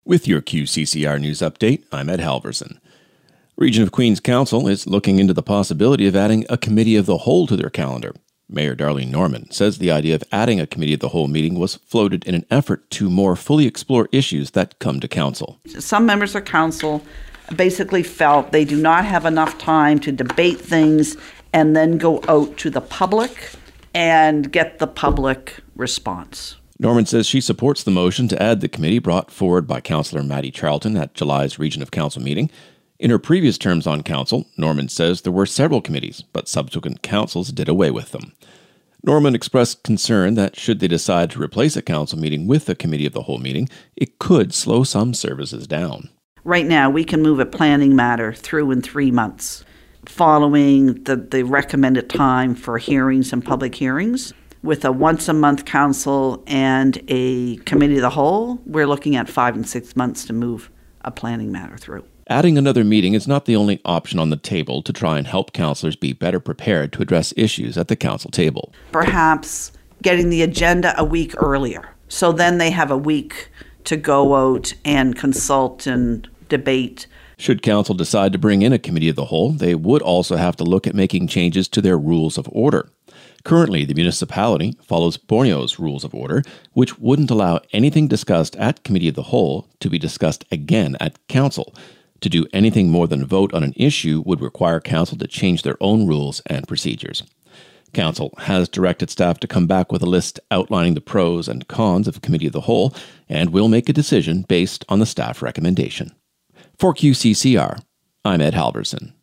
With your QCCR News Update, I'm Ed Halverson. Region of Queens Council is looking into the possibility of adding a Committee of the Whole to their calendar. Mayor Darlene Norman says the idea of adding a Committee of the Whole meeting was floated in an effort to more fully explore issues that come to Council. Some members of Council basically felt they do not have enough time to debate things and then go out to the public and get the public response. Norman says she supports the motion to add the committee brought forward by Councillor Maddie Charlton at July's Region of Council meeting. In her previous terms on Council, Norman says there were several committees, but subsequent councils did away with them. Norman expressed concern that should they decide to replace a council meeting with a Committee of the Whole meeting, it could slow some services down. Right now, we can move a planning matter through in 3 months, following the recommended time for hearings and public hearings. With a once-a-month council and a Committee of the Whole, we're looking at 5 and 6 months to move a planning matter through. Adding another meeting is not the only option on the table to try and help councillors be better prepared to address issues at the council table. Perhaps getting the agenda a week earlier, so then they have a week to go out and consult and debate. Should council decide to bring in a Committee of the Whole, they would also have to look at making changes to their rules of order. Currently, the municipality follows Borneo's Rules of Order, which wouldn't allow anything discussed at Committee of the Whole to be discussed again at Council. To do anything more than vote on an issue would require Council to change their own rules and procedures. Council has directed staff to come back with a list outlining the pros and cons of Committee of the Whole and will make a decision based on the staff recommendation. For QCCR, I'm Ed Halverson.